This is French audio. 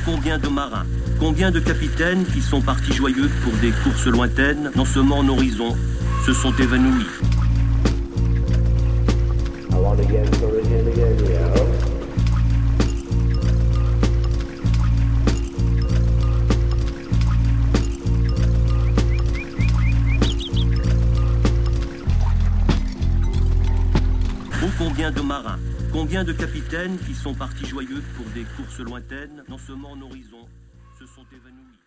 combien de marins, combien de capitaines qui sont partis joyeux pour des courses lointaines, dans ce morne horizon, se sont évanouis. Combien de marins, combien de capitaines qui sont partis joyeux pour des courses lointaines, dans ce morne horizon, se sont évanouis.